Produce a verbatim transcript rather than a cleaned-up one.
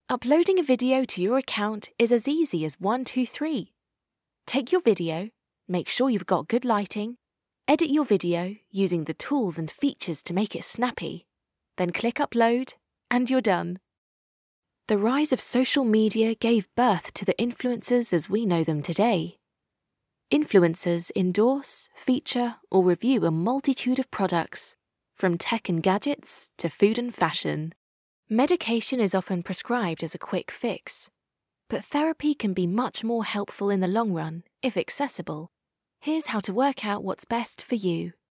Uploading a video to your account is as easy as one, two, three. Take your video, make sure you've got good lighting, edit your video using the tools and features to make it snappy, then click upload, and you're done. The rise of social media gave birth to the influencers as we know them today. Influencers endorse, feature, or review a multitude of products, from tech and gadgets to food and fashion. Medication is often prescribed as a quick fix, but therapy can be much more helpful in the long run if accessible. Here's how to work out what's best for you.